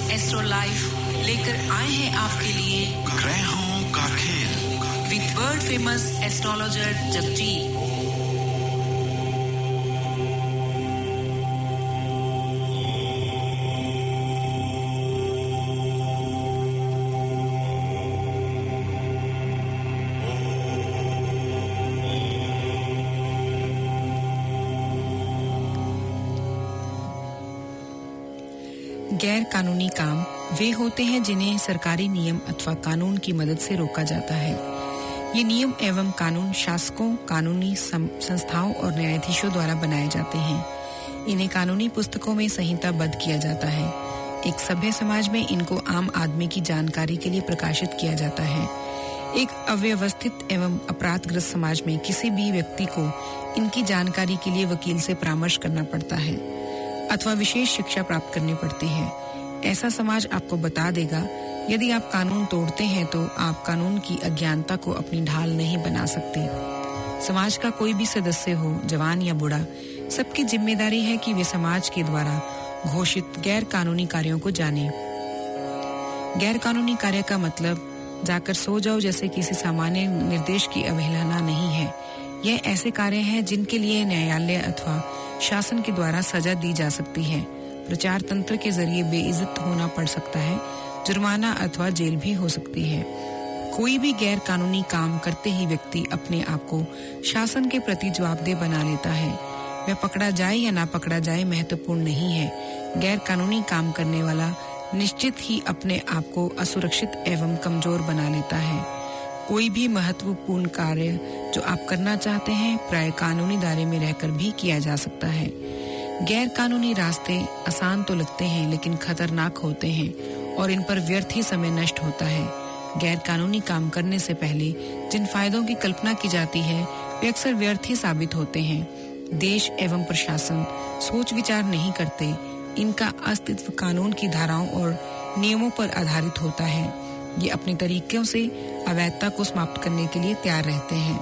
Astro life लेकर आए हैं आपके लिए ग्रहों का खेल with world famous astrologer Jagjit. गैर कानूनी काम वे होते हैं जिन्हें सरकारी नियम अथवा कानून की मदद से रोका जाता है। ये नियम एवं कानून शासकों, कानूनी संस्थाओं और न्यायाधीशों द्वारा बनाए जाते हैं। इन्हें कानूनी पुस्तकों में संहिताबद्ध किया जाता है। एक सभ्य समाज में इनको आम आदमी की जानकारी के लिए प्रकाशित किया जाता है। एक अव्यवस्थित एवं अपराधग्रस्त समाज में किसी भी व्यक्ति को इनकी जानकारी के लिए वकील से परामर्श करना पड़ता है अथवा विशेष शिक्षा प्राप्त करनी पड़ती है। ऐसा समाज आपको बता देगा यदि आप कानून तोड़ते हैं तो आप कानून की अज्ञानता को अपनी ढाल नहीं बना सकते। समाज का कोई भी सदस्य हो, जवान या बूढ़ा, सबकी जिम्मेदारी है कि वे समाज के द्वारा घोषित गैर कानूनी कार्यों को जाने। गैर कानूनी कार्य का मतलब जाकर सो जाओ जैसे किसी सामान्य निर्देश की अवहेलना नहीं है। यह ऐसे कार्य हैं जिनके लिए न्यायालय अथवा शासन के द्वारा सजा दी जा सकती है। प्रचार तंत्र के जरिए बेइज्जत होना पड़ सकता है, जुर्माना अथवा जेल भी हो सकती है। कोई भी गैर कानूनी काम करते ही व्यक्ति अपने आप को शासन के प्रति जवाबदेह बना लेता है। वह पकड़ा जाए या ना पकड़ा जाए महत्वपूर्ण नहीं है। गैर कानूनी काम करने वाला निश्चित ही अपने आप को असुरक्षित एवं कमजोर बना लेता है। कोई भी महत्वपूर्ण कार्य जो आप करना चाहते हैं प्राय कानूनी दायरे में रहकर भी किया जा सकता है। गैर कानूनी रास्ते आसान तो लगते हैं लेकिन खतरनाक होते हैं और इन पर व्यर्थ ही समय नष्ट होता है। गैर कानूनी काम करने से पहले जिन फायदों की कल्पना की जाती है वे अक्सर व्यर्थ ही साबित होते हैं। देश एवं प्रशासन सोच विचार नहीं करते। इनका अस्तित्व कानून की धाराओं और नियमों पर आधारित होता है। ये अपने तरीकों से अवैधता को समाप्त करने के लिए तैयार रहते हैं।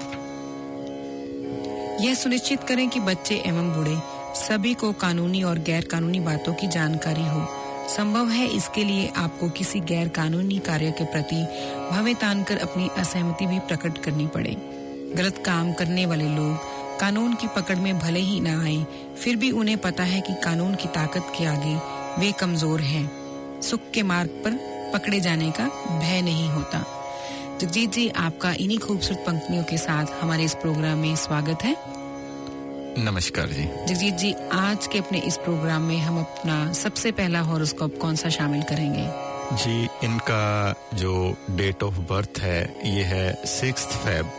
यह सुनिश्चित करें कि बच्चे एवं बूढ़े सभी को कानूनी और गैर कानूनी बातों की जानकारी हो। संभव है इसके लिए आपको किसी गैर कानूनी कार्य के प्रति भवें तानकर अपनी असहमति भी प्रकट करनी पड़े। गलत काम करने वाले लोग कानून की पकड़ में भले ही न आए, फिर भी उन्हें पता है कि कानून की ताकत के आगे वे कमजोर हैं। सुख के मार्ग पर पकड़े जाने का भय नहीं होता। जगजीत जी, आपका इन्हीं खूबसूरत पंक्तियों के साथ हमारे इस प्रोग्राम में स्वागत है। नमस्कार जी। जगजीत जी, आज के अपने इस प्रोग्राम में हम अपना सबसे पहला हॉरोस्कोप कौन सा शामिल करेंगे? जी, इनका जो डेट ऑफ बर्थ है ये है 6 Feb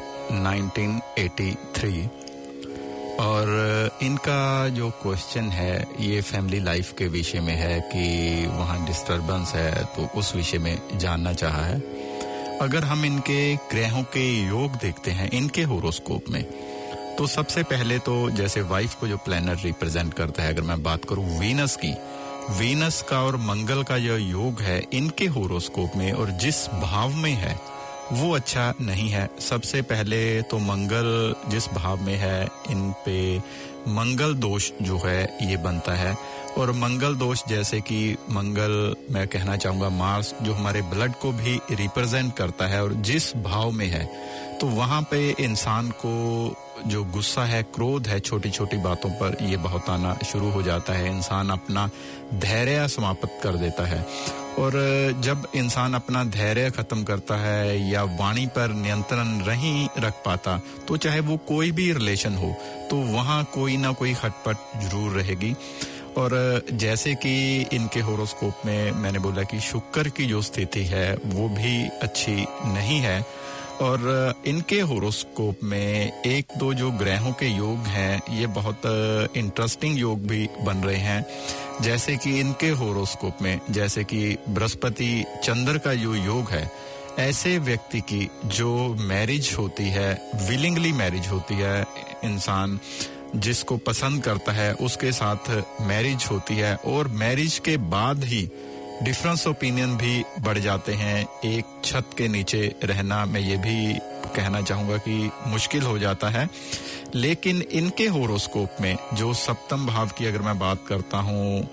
1983 और इनका जो क्वेश्चन है ये फैमिली लाइफ के विषय में है कि वहाँ डिस्टर्बेंस है तो उस विषय में जानना चाहा है। अगर हम इनके ग्रहों के योग देखते हैं इनके होरोस्कोप में तो सबसे पहले तो जैसे वाइफ को जो प्लैनेट रिप्रेजेंट करता है, अगर मैं बात करूं वीनस की, वीनस का और मंगल का जो योग है इनके होरोस्कोप में और जिस भाव में है वो अच्छा नहीं है। सबसे पहले तो मंगल जिस भाव में है इन पे मंगल दोष जो है ये बनता है और मंगल दोष जैसे कि मंगल मैं कहना चाहूंगा मार्स जो हमारे ब्लड को भी रिप्रेजेंट करता है और जिस भाव में है तो वहां पे इंसान को जो गुस्सा है, क्रोध है, छोटी छोटी बातों पर ये बहुत आना शुरू हो जाता है। इंसान अपना धैर्य समाप्त कर देता है और जब इंसान अपना धैर्य खत्म करता है या वाणी पर नियंत्रण नहीं रख पाता तो चाहे वो कोई भी रिलेशन हो तो वहाँ कोई ना कोई खटपट जरूर रहेगी। और जैसे कि इनके होरोस्कोप में मैंने बोला कि शुक्र की जो स्थिति है वो भी अच्छी नहीं है और इनके होरोस्कोप में एक दो जो ग्रहों के योग हैं ये बहुत इंटरेस्टिंग योग भी बन रहे हैं। जैसे कि इनके होरोस्कोप में जैसे कि बृहस्पति चंद्र का जो योग है, ऐसे व्यक्ति की जो मैरिज होती है, विलिंगली मैरिज होती है, इंसान जिसको पसंद करता है उसके साथ मैरिज होती है और मैरिज के बाद ही डिफरेंस ओपिनियन भी बढ़ जाते हैं। एक छत के नीचे रहना मैं ये भी कहना चाहूंगा कि मुश्किल हो जाता है। लेकिन इनके होरोस्कोप में जो सप्तम भाव की अगर मैं बात करता हूँ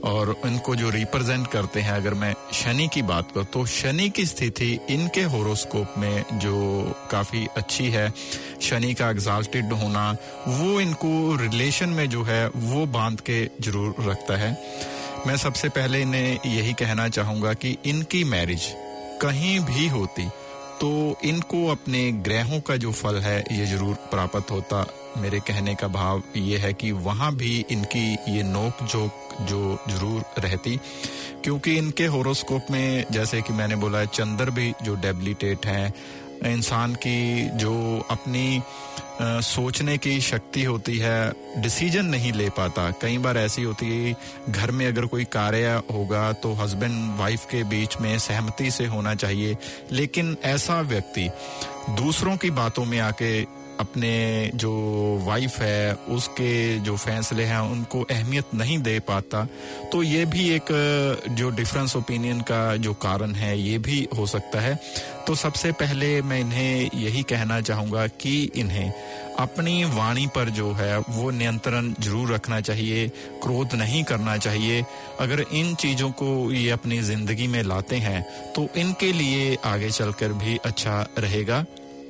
और इनको जो रिप्रेजेंट करते हैं, अगर मैं शनि की बात करूं तो शनि की स्थिति इनके होरोस्कोप में जो काफी अच्छी है, शनि का एग्जाल्टेड होना वो इनको रिलेशन में जो है वो बांध के जरूर रखता है। मैं सबसे पहले इन्हें यही कहना चाहूंगा कि इनकी मैरिज कहीं भी होती तो इनको अपने ग्रहों का जो फल है ये जरूर प्राप्त होता। मेरे कहने का भाव ये है कि वहां भी इनकी ये नोक झोंक जो जरूर रहती, क्योंकि इनके होरोस्कोप में जैसे कि मैंने बोला है चंद्र भी जो डेबिलिटेट है, इंसान की जो अपनी सोचने की शक्ति होती है, डिसीजन नहीं ले पाता। कई बार ऐसी होती है घर में अगर कोई कार्य होगा तो हस्बैंड वाइफ के बीच में सहमति से होना चाहिए, लेकिन ऐसा व्यक्ति दूसरों की बातों में आके अपने जो वाइफ है उसके जो फैसले हैं उनको अहमियत नहीं दे पाता। तो ये भी एक जो डिफरेंस ओपिनियन का जो कारण है ये भी हो सकता है। तो सबसे पहले मैं इन्हें यही कहना चाहूंगा कि इन्हें अपनी वाणी पर जो है वो नियंत्रण जरूर रखना चाहिए, क्रोध नहीं करना चाहिए। अगर इन चीजों को ये अपनी जिंदगी में लाते हैं तो इनके लिए आगे चलकर भी अच्छा रहेगा।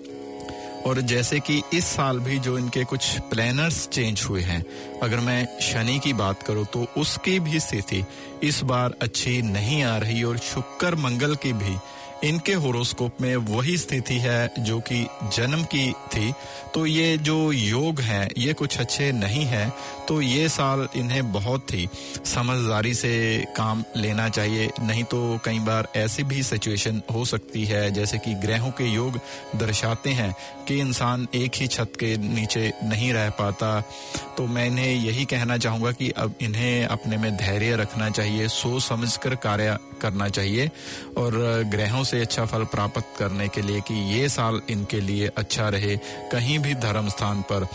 और जैसे कि इस साल भी जो इनके कुछ प्लैनर्स चेंज हुए हैं, अगर मैं शनि की बात करूं तो उसकी भी स्थिति इस बार अच्छी नहीं आ रही, और शुक्र मंगल की भी इनके होरोस्कोप में वही स्थिति है जो कि जन्म की थी। तो ये जो योग हैं ये कुछ अच्छे नहीं है। तो ये साल इन्हें बहुत ही समझदारी से काम लेना चाहिए, नहीं तो कई बार ऐसी भी सिचुएशन हो सकती है जैसे कि ग्रहों के योग दर्शाते हैं कि इंसान एक ही छत के नीचे नहीं रह पाता। तो मैं इन्हें यही कहना चाहूंगा कि अब इन्हें अपने में धैर्य रखना चाहिए, सोच समझकर कार्य करना चाहिए और ग्रहों से अच्छा फल प्राप्त करने के लिए कि ये साल इनके लिए अच्छा रहे। कहीं भी धर्म स्थान पर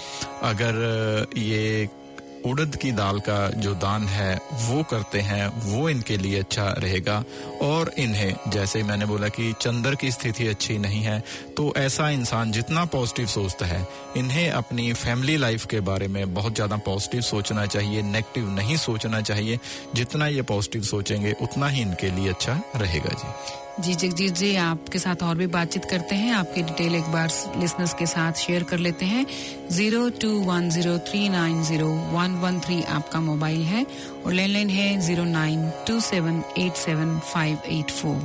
अगर ये उड़द की दाल का जो दान है वो करते हैं वो इनके लिए अच्छा रहेगा। और इन्हें जैसे मैंने बोला कि चंद्र की स्थिति अच्छी नहीं है, तो ऐसा इंसान जितना पॉजिटिव सोचता है इन्हें अपनी फैमिली लाइफ के बारे में बहुत ज्यादा पॉजिटिव सोचना चाहिए, नेगेटिव नहीं सोचना चाहिए। जितना ये पॉजिटिव सोचेंगे उतना ही इनके लिए अच्छा रहेगा। जी जगजीत जी, आपके साथ और भी बातचीत करते हैं। आपकी डिटेल एक बार लिसनर्स के साथ शेयर कर लेते हैं। 0210390113 आपका मोबाइल है और लैंडलाइन है 0927875584।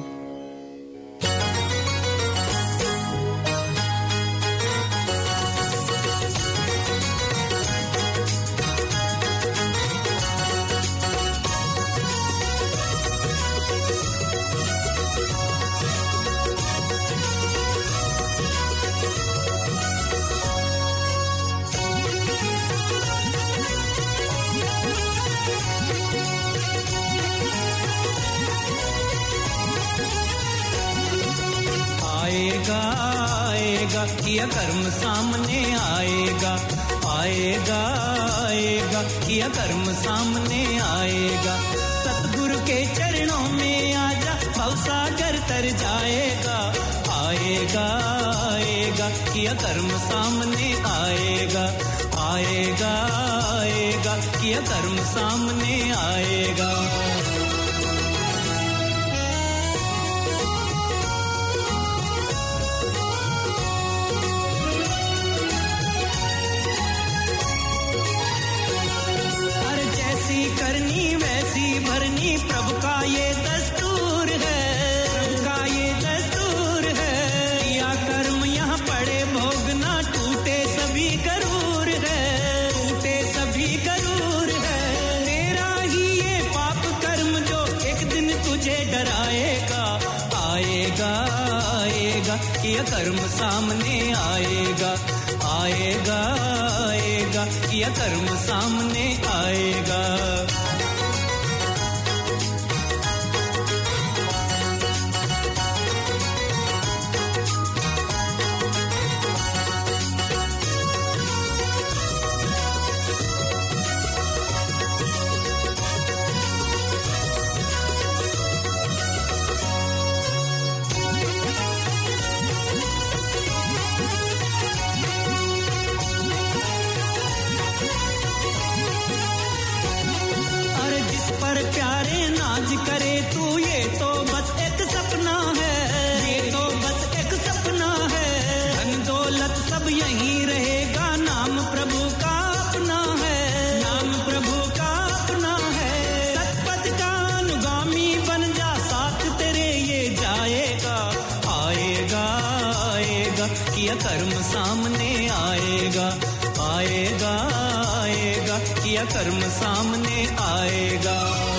किया कर्म सामने आएगा, आएगा आएगा, किया कर्म सामने आएगा। सतगुरु के चरणों में आजा, भवसागर तर जाएगा, आएगा आएगा, किया कर्म सामने आएगा, आएगा आएगा, किया कर्म सामने आएगा। करनी वैसी भरनी प्रभु का ये दस्तूर है, प्रभु का ये दस्तूर है। किया कर्म यहाँ पड़े भोगना, टूटे सभी गरूर है, टूटे सभी गरूर है। तेरा ही ये पाप कर्म जो एक दिन तुझे डराएगा, आएगा आएगा, किया कर्म सामने आएगा, आएगा आएगा, किया कर्म सामने आएगा। करे तू ये तो बस एक सपना है, ये तो बस एक सपना है। धन दौलत सब यहीं रहेगा, नाम प्रभु का अपना है, नाम प्रभु का अपना है। सतपथ का अनुगामी बन जा, साथ तेरे ये जाएगा, आएगा आएगा किया कर्म सामने आएगा, आएगा आएगा किया कर्म सामने आएगा।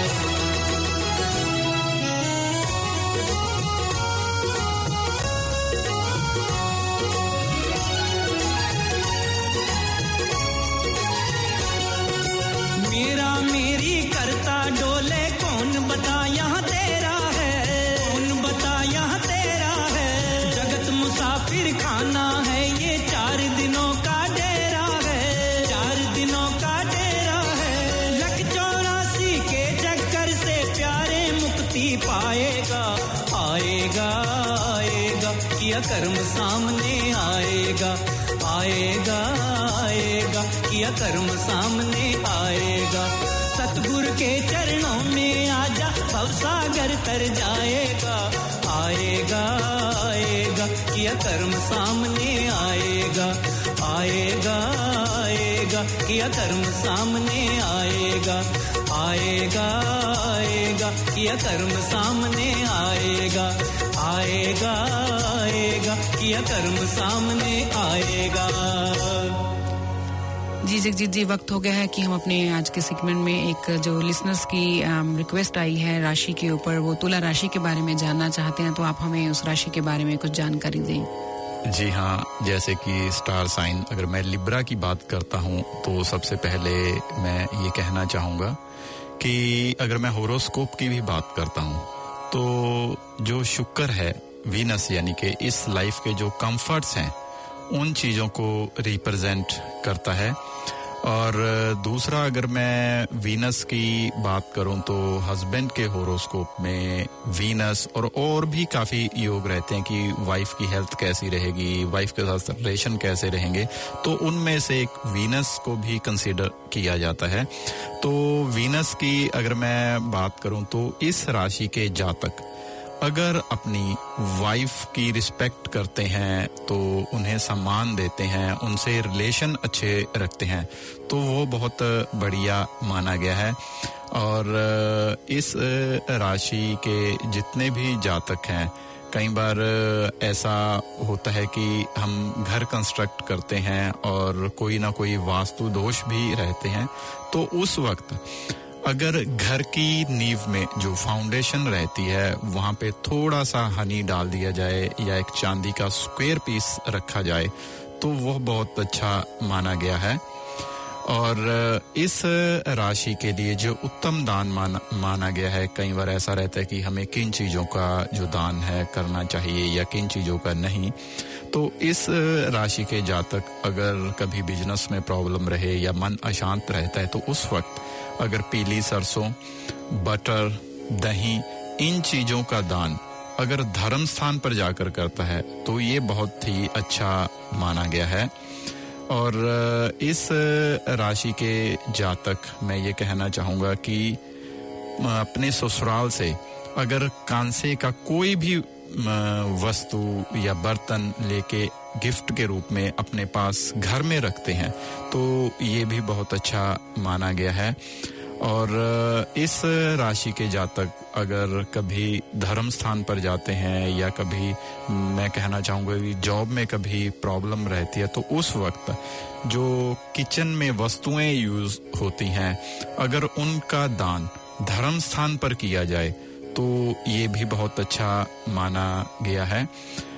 मेरा मेरी करता डोले, कौन बता यहाँ तेरा है, कौन बता यहाँ तेरा है। जगत मुसाफिर खाना है, ये 4 दिनों का डेरा है, 4 दिनों का डेरा है। 184 के चक्कर से प्यारे मुक्ति पाएगा, आएगा आएगा किया कर्म सामने आएगा, आएगा आएगा किया कर्म सामने आएगा। सतगुरु के चरणों में आजा, भवसागर तर जाएगा, आएगा आएगा किया कर्म सामने आएगा, आएगा आएगा किया कर्म सामने आएगा, आएगा आएगा किया कर्म सामने आएगा, आएगा आएगा किया कर्म सामने आएगा। जी जगजीत जी, वक्त हो गया है कि हम अपने आज के सेगमेंट में एक जो लिसनर्स की रिक्वेस्ट आई है राशि के ऊपर, वो तुला राशि के बारे में जानना चाहते हैं, तो आप हमें उस राशि के बारे में कुछ जानकारी दें। जी हाँ, जैसे कि स्टार साइन, अगर मैं लिब्रा की बात करता हूँ तो सबसे पहले मैं ये कहना चाहूँगा कि अगर मैं होरोस्कोप की भी बात करता हूँ तो जो शुक्र है, वीनस यानी कि इस लाइफ के जो कंफर्ट्स हैं उन चीज़ों को रिप्रेजेंट करता है। और दूसरा, अगर मैं वीनस की बात करूं तो हस्बैंड के होरोस्कोप में वीनस और भी काफ़ी योग रहते हैं कि वाइफ की हेल्थ कैसी रहेगी, वाइफ के साथ रिलेशन कैसे रहेंगे, तो उनमें से एक वीनस को भी कंसीडर किया जाता है। तो वीनस की अगर मैं बात करूं तो इस राशि के जातक अगर अपनी वाइफ की रिस्पेक्ट करते हैं, तो उन्हें सम्मान देते हैं, उनसे रिलेशन अच्छे रखते हैं, तो वो बहुत बढ़िया माना गया है। और इस राशि के जितने भी जातक हैं, कई बार ऐसा होता है कि हम घर कंस्ट्रक्ट करते हैं और कोई ना कोई वास्तु दोष भी रहते हैं, तो उस वक्त अगर घर की नींव में जो फाउंडेशन रहती है वहाँ पे थोड़ा सा हनी डाल दिया जाए या एक चांदी का स्क्वायर पीस रखा जाए तो वो बहुत अच्छा माना गया है। और इस राशि के लिए जो उत्तम दान माना गया है, कई बार ऐसा रहता है कि हमें किन चीज़ों का जो दान है करना चाहिए या किन चीज़ों का नहीं। तो इस राशि के जातक अगर कभी बिजनेस में प्रॉब्लम रहे या मन अशांत रहता है, तो उस वक्त अगर पीली सरसों, बटर, दही, इन चीज़ों का दान अगर धर्म स्थान पर जाकर करता है तो ये बहुत ही अच्छा माना गया है। और इस राशि के जातक मैं ये कहना चाहूँगा कि अपने ससुराल से अगर कांसे का कोई भी वस्तु या बर्तन लेके गिफ्ट के रूप में अपने पास घर में रखते हैं तो ये भी बहुत अच्छा माना गया है। और इस राशि के जातक अगर कभी धर्म स्थान पर जाते हैं या कभी मैं कहना चाहूँगा कि जॉब में कभी प्रॉब्लम रहती है, तो उस वक्त जो किचन में वस्तुएं यूज होती हैं अगर उनका दान धर्म स्थान पर किया जाए तो ये भी बहुत अच्छा माना गया है।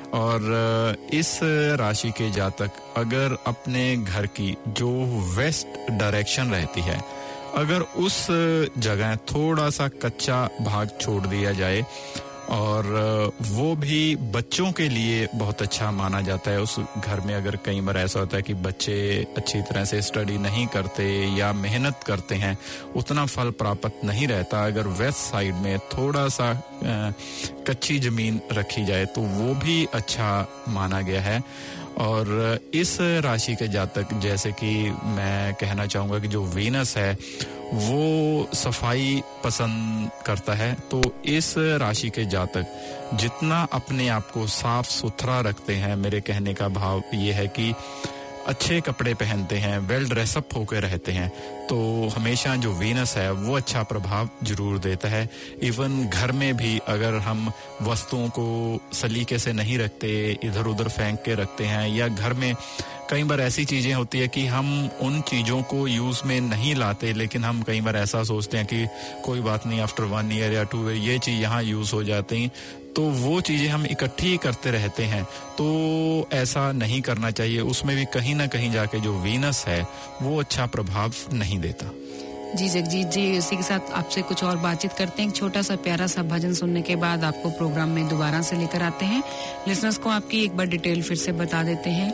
और इस राशि के जातक अगर अपने घर की जो वेस्ट डायरेक्शन रहती है अगर उस जगह थोड़ा सा कच्चा भाग छोड़ दिया जाए और वो भी बच्चों के लिए बहुत अच्छा माना जाता है। उस घर में अगर कई बार ऐसा होता है कि बच्चे अच्छी तरह से स्टडी नहीं करते या मेहनत करते हैं, उतना फल प्राप्त नहीं रहता, अगर वेस्ट साइड में थोड़ा सा कच्ची जमीन रखी जाए तो वो भी अच्छा माना गया है। और इस राशि के जातक, जैसे कि मैं कहना चाहूँगा कि जो वीनस है वो सफाई पसंद करता है, तो इस राशि के जातक जितना अपने आप को साफ सुथरा रखते हैं, मेरे कहने का भाव ये है कि अच्छे कपड़े पहनते हैं, वेल ड्रेसअप होकर रहते हैं, तो हमेशा जो वीनस है वो अच्छा प्रभाव जरूर देता है। इवन घर में भी अगर हम वस्तुओं को सलीके से नहीं रखते, इधर उधर फेंक के रखते हैं, या घर में कई बार ऐसी चीजें होती है कि हम उन चीजों को यूज में नहीं लाते, लेकिन हम कई बार ऐसा सोचते हैं कि कोई बात नहीं, आफ्टर 1 ईयर या 2 ईयर ये चीज यहाँ यूज हो जाती हैं, तो वो चीजें हम इकट्ठी करते रहते हैं। तो ऐसा नहीं करना चाहिए, उसमें भी कहीं ना कहीं जाके जो वीनस है वो अच्छा प्रभाव नहीं देता। जी जगजीत जी, इसी के साथ आपसे कुछ और बातचीत करते हैं। एक छोटा सा प्यारा सा भजन सुनने के बाद आपको प्रोग्राम में दोबारा से लेकर आते हैं। लिसनर्स को आपकी एक बार डिटेल फिर से बता देते हैं।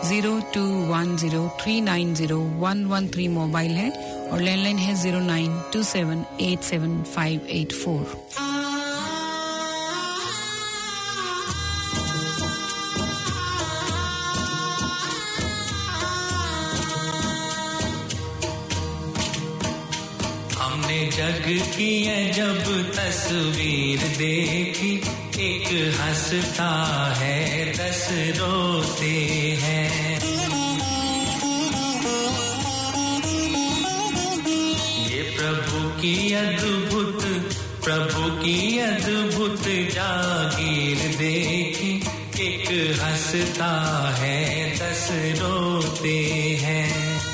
0210390113 मोबाइल है और लैंडलाइन है 0927875584। जग की जब तस्वीर देखी, एक हंसता है 10 रोते हैं। ये प्रभु की अद्भुत जागीर देखी, एक हंसता है 10 रोते हैं।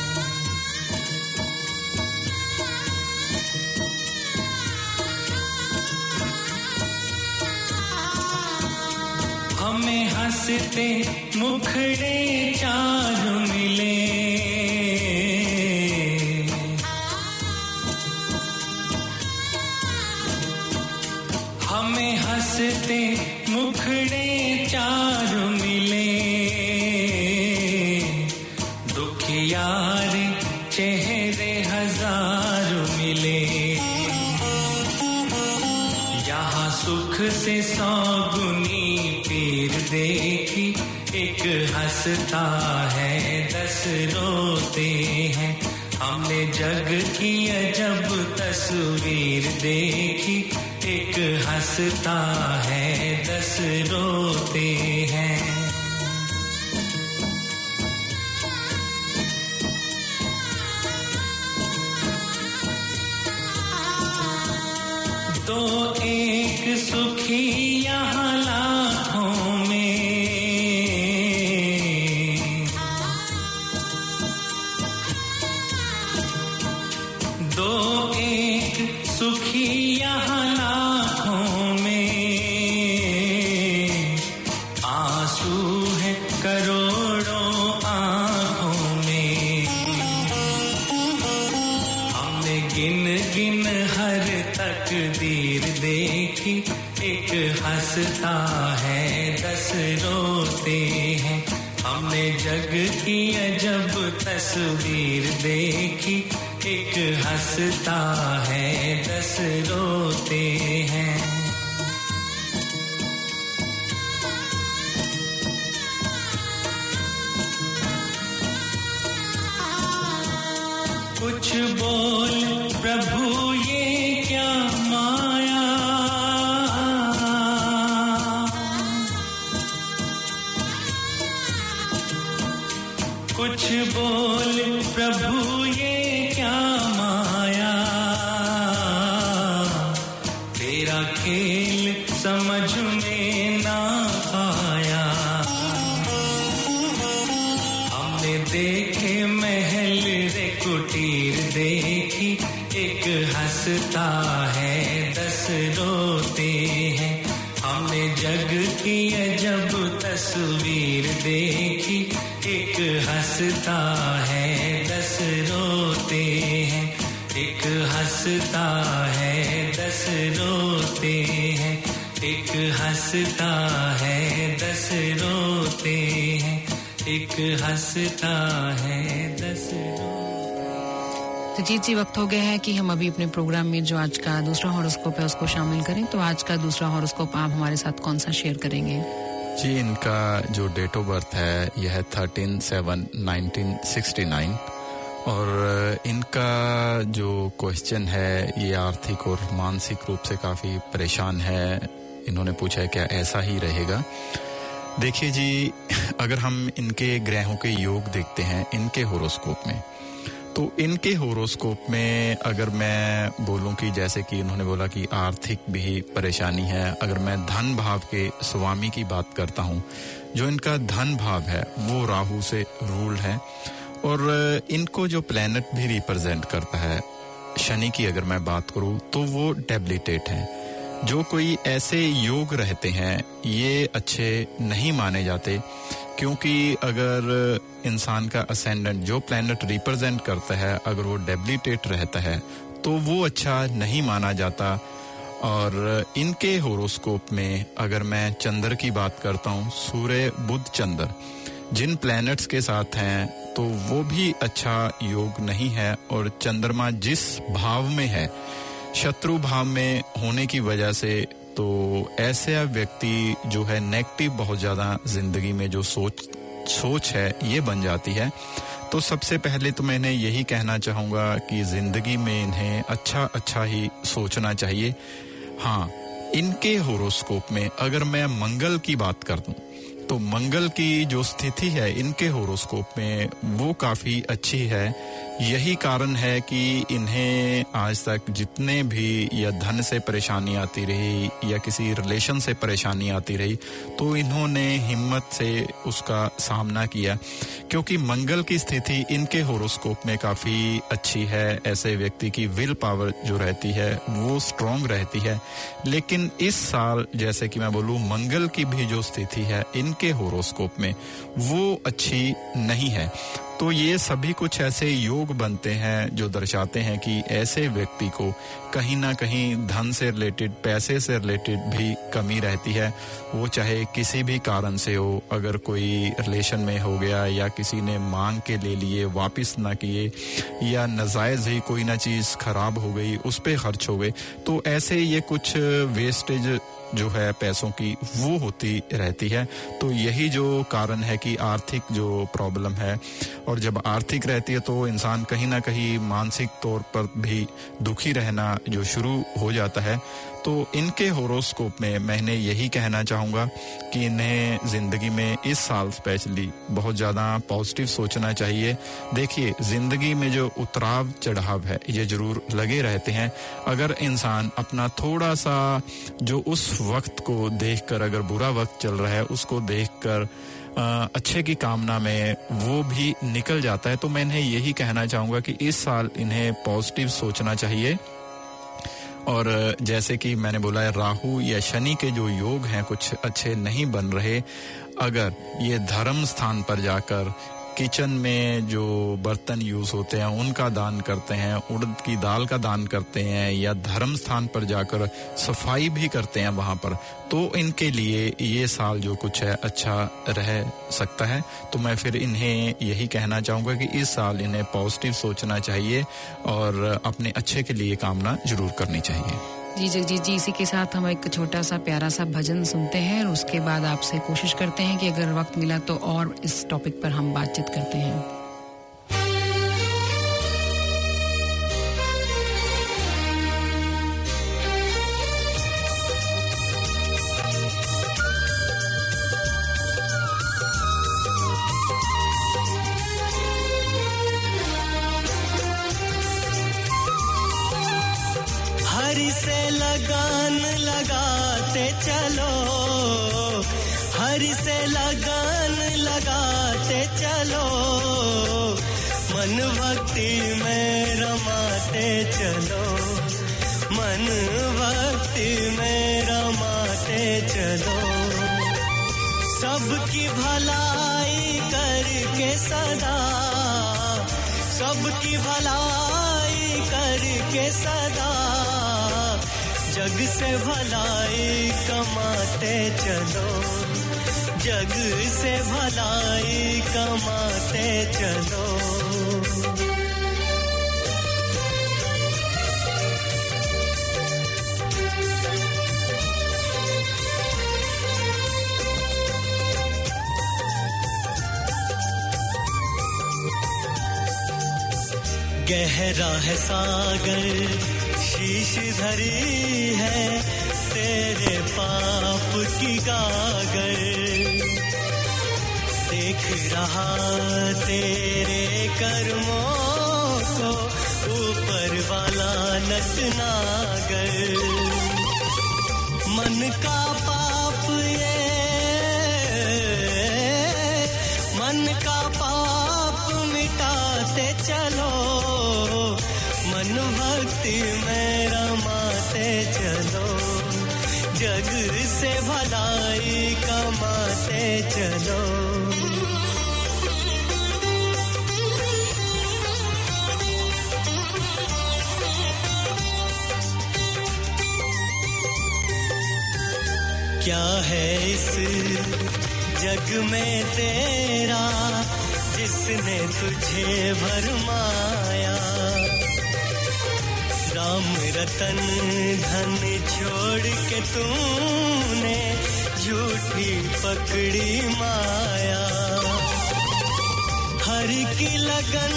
हमें हंसते मुखड़े 4 मिले, हमें हंसते मुखड़े 4 मिले, दुखियार चेहरे 1000 मिले। यहाँ सुख से 100 गुनी पीर देखी, एक हंसता है 10 रोते हैं। हमने जग की अजब तस्वीर देखी, एक हंसता है 10 रोते हैं। तो एक सुखी यहाँ लाखों में, दो एक सुखी यहाँ लाखों में, आंसू है करोड़ों आँखों में। हमने गिन गिन हर तकदीर देखी, एक हंसता है 10 रोते हैं। हमने जग की अजब तस्वीर देखी, एक हंसता है 10 रोते हैं। कुछ बोल प्रभु ये क्या माया, कुछ बोल प्रभु ये क्या माया, तेरा खेल समझ में ना आया। हमने देखे महल रे कुटीर देखी, एक हंसता है 10 रोते हैं। हमने जग की अजब तस्वीर देखी, एक हंसता है 10 रोते हैं। एक हंसता है 10 रोते हैं, एक हंसता है 10 रोते हैं, एक हंसता है 10 रोते। तो जी वक्त हो गया है कि हम अभी अपने प्रोग्राम में जो आज का दूसरा हॉरोस्कोप है उसको शामिल करें। तो आज का दूसरा हॉरोस्कोप आप हमारे साथ कौन सा शेयर करेंगे? जी, इनका जो डेट ऑफ बर्थ है यह है 13/7/1969 और इनका जो क्वेश्चन है ये आर्थिक और मानसिक रूप से काफ़ी परेशान है। इन्होंने पूछा है क्या ऐसा ही रहेगा। देखिए जी, अगर हम इनके ग्रहों के योग देखते हैं इनके होरोस्कोप में, तो इनके होरोस्कोप में अगर मैं बोलूं कि जैसे कि इन्होंने बोला कि आर्थिक भी परेशानी है, अगर मैं धन भाव के स्वामी की बात करता हूं, जो इनका धन भाव है वो राहु से रूल है और इनको जो प्लैनेट भी रिप्रेजेंट करता है, शनि की अगर मैं बात करूं तो वो डेबिलिटेट है। जो कोई ऐसे योग रहते हैं ये अच्छे नहीं माने जाते, क्योंकि अगर इंसान का असेंडेंट जो प्लैनेट रिप्रेजेंट करता है अगर वो डेबिलिटेट रहता है तो वो अच्छा नहीं माना जाता। और इनके होरोस्कोप में अगर मैं चंद्र की बात करता हूँ, सूर्य बुध चंद्र जिन प्लैनेट्स के साथ हैं तो वो भी अच्छा योग नहीं है। और चंद्रमा जिस भाव में है, शत्रु भाव में होने की वजह से, तो ऐसा व्यक्ति जो है नेगेटिव बहुत ज्यादा जिंदगी में जो सोच है ये बन जाती है। तो सबसे पहले तो मैंने यही कहना चाहूंगा कि जिंदगी में इन्हें अच्छा ही सोचना चाहिए। हाँ, इनके होरोस्कोप में अगर मैं मंगल की बात कर दूं तो मंगल की जो स्थिति है इनके होरोस्कोप में वो काफी अच्छी है। यही कारण है कि इन्हें आज तक जितने भी या धन से परेशानी आती रही या किसी रिलेशन से परेशानी आती रही तो इन्होंने हिम्मत से उसका सामना किया, क्योंकि मंगल की स्थिति इनके होरोस्कोप में काफी अच्छी है। ऐसे व्यक्ति की विल पावर जो रहती है वो स्ट्रांग रहती है। लेकिन इस साल जैसे कि मैं बोलूं, मंगल की भी जो स्थिति है इनके होरोस्कोप में वो अच्छी नहीं है। तो ये सभी कुछ ऐसे योग बनते हैं जो दर्शाते हैं कि ऐसे व्यक्ति को कहीं ना कहीं धन से रिलेटेड, पैसे से रिलेटेड भी कमी रहती है। वो चाहे किसी भी कारण से हो, अगर कोई रिलेशन में हो गया या किसी ने मांग के ले लिए वापस ना किए या नाजायज ही कोई ना चीज खराब हो गई उस पे खर्च हो गए, तो ऐसे ये कुछ वेस्टेज जो है पैसों की वो होती रहती है। तो यही जो कारण है कि आर्थिक जो प्रॉब्लम है, और जब आर्थिक रहती है तो इंसान कहीं ना कहीं मानसिक तौर पर भी दुखी रहना जो शुरू हो जाता है। तो इनके होरोस्कोप में मैंने यही कहना चाहूँगा कि इन्हें ज़िंदगी में इस साल स्पेशली बहुत ज़्यादा पॉजिटिव सोचना चाहिए। देखिए, ज़िंदगी में जो उतराव चढ़ाव है ये ज़रूर लगे रहते हैं। अगर इंसान अपना थोड़ा सा जो उस वक्त को देखकर, अगर बुरा वक्त चल रहा है उसको देखकर अच्छे की कामना में वो भी निकल जाता है, तो मैं इन्हें यही कहना चाहूँगा कि इस साल इन्हें पॉजिटिव सोचना चाहिए। और जैसे कि मैंने बोला है, राहु या शनि के जो योग हैं कुछ अच्छे नहीं बन रहे। अगर ये धर्म स्थान पर जाकर किचन में जो बर्तन यूज होते हैं उनका दान करते हैं, उड़द की दाल का दान करते हैं, या धर्म स्थान पर जाकर सफाई भी करते हैं वहां पर, तो इनके लिए ये साल जो कुछ है अच्छा रह सकता है। तो मैं फिर इन्हें यही कहना चाहूंगा कि इस साल इन्हें पॉजिटिव सोचना चाहिए और अपने अच्छे के लिए कामना जरूर करनी चाहिए। जी जगजीत जी, इसी के साथ हम एक छोटा सा प्यारा सा भजन सुनते हैं और उसके बाद आपसे कोशिश करते हैं कि अगर वक्त मिला तो और इस टॉपिक पर हम बातचीत करते हैं। हरि से लगान लगाते चलो, हरि से लगान लगाते चलो, मन भक्ति में रमाते चलो, मन भक्ति में रमाते चलो। सबकी भलाई करके सदा, सबकी भलाई करके सदा, जग से भलाई कमाते चलो, जग से भलाई कमाते चलो। गहरा है सागर शीश धरी है तेरे पाप की गागर देख रहा तेरे कर्मों को ऊपर वाला नटनागर मन का पाप ये मन का पाप मिटाते चलो मन भक्ति में रमाते चलो जग से भलाई कमाते चलो क्या है इस जग में तेरा जिसने तुझे भरमाया राम रतन धन छोड़ के तूने झूठी पकड़ी माया हरि की लगन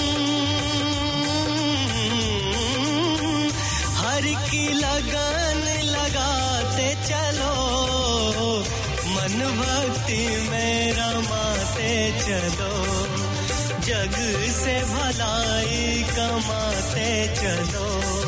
लगाते चलो मन भक्ति में रमाते चलो जग से भलाई कमाते चलो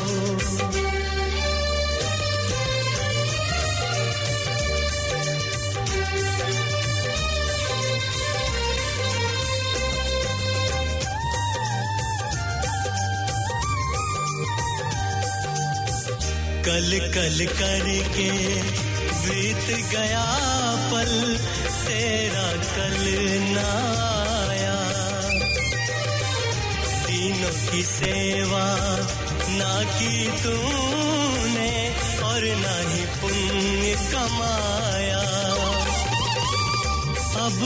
कल कल करके बीत गया पल तेरा कल ना आया तीनों की सेवा ना की तूने और ना ही पुण्य कमाया अब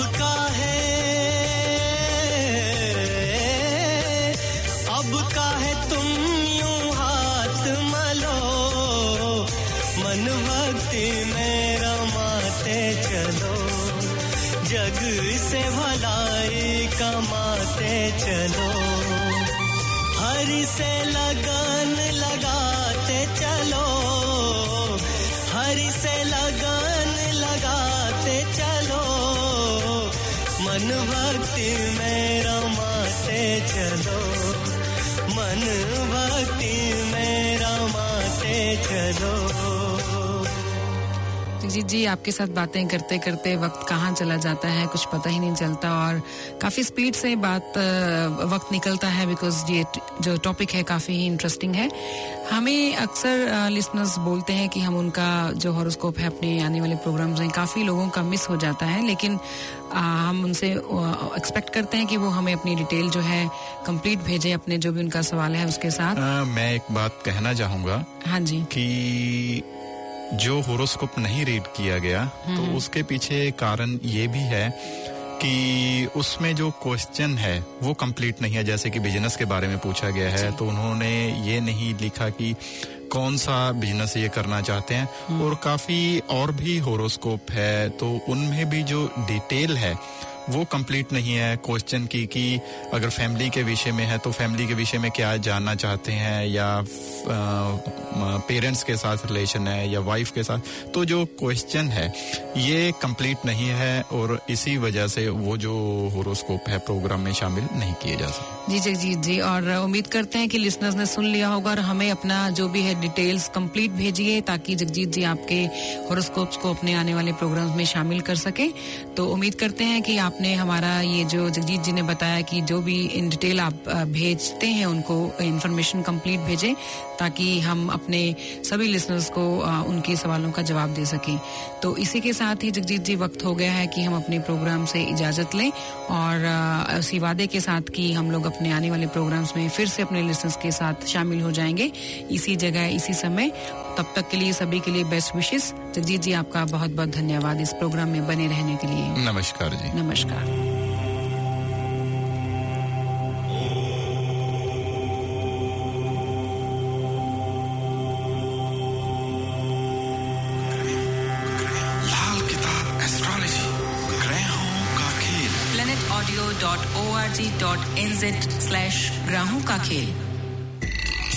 काहे तुम यूं हाथ मलो मन भक्ति में रमाते चलो जग से भलाई कमाते चलो हरि से लगन लगाते चलो हरि से लगन लगाते चलो मन भक्ति में रमाते चलो मन भक्ति में रमाते चलो जगजीत जी आपके साथ बातें करते करते वक्त कहाँ चला जाता है कुछ पता ही नहीं चलता और काफी स्पीड से वक्त निकलता है बिकॉज ये जो टॉपिक है काफी इंटरेस्टिंग है हमें अक्सर लिसनर्स बोलते हैं कि हम उनका जो हॉरोस्कोप है अपने आने वाले प्रोग्राम्स में काफी लोगों का मिस हो जाता है लेकिन हम उनसे एक्सपेक्ट करते हैं कि वो हमें अपनी डिटेल जो है कंप्लीट भेजें अपने जो भी उनका सवाल है उसके साथ मैं एक बात कहना चाहूंगा हाँ जी कि जो होरोस्कोप नहीं रीड किया गया तो उसके पीछे कारण ये भी है कि उसमें जो क्वेश्चन है वो कंप्लीट नहीं है जैसे कि बिजनेस के बारे में पूछा गया है तो उन्होंने ये नहीं लिखा कि कौन सा बिजनेस ये करना चाहते हैं और काफी और भी होरोस्कोप है तो उनमें भी जो डिटेल है वो कंप्लीट नहीं है क्वेश्चन की कि अगर फैमिली के विषय में है तो फैमिली के विषय में क्या जानना चाहते हैं या पेरेंट्स के साथ रिलेशन है या वाइफ के साथ तो जो क्वेश्चन है ये कंप्लीट नहीं है और इसी वजह से वो जो होरोस्कोप है प्रोग्राम में शामिल नहीं किए जा सकते जी जगजीत जी और उम्मीद करते हैं कि लिसनर्स ने सुन लिया होगा और हमें अपना जो भी है डिटेल्स कंप्लीट भेजिए ताकि जगजीत जी आपके होरोस्कोप्स को अपने आने वाले प्रोग्राम्स में शामिल कर सके तो उम्मीद करते हैं कि आपने हमारा ये जो जगजीत जी ने बताया कि जो भी इन डिटेल आप भेजते हैं उनको इन्फॉर्मेशन कंप्लीट भेजें ताकि हम अपने सभी लिसनर्स को उनके सवालों का जवाब दे सकें तो इसी के साथ ही जगजीत जी वक्त हो गया है कि हम अपने प्रोग्राम से इजाजत लें और उसी वादे के साथ कि हम लोग अपने आने वाले प्रोग्राम्स में फिर से अपने लिसनर्स के साथ शामिल हो जाएंगे इसी जगह इसी समय तब तक के लिए सभी के लिए बेस्ट विशेस जगजीत जी आपका बहुत बहुत धन्यवाद इस प्रोग्राम में बने रहने के लिए नमस्कार जी नमस्कार planetaudio.org.nz/ग्राहों का खेल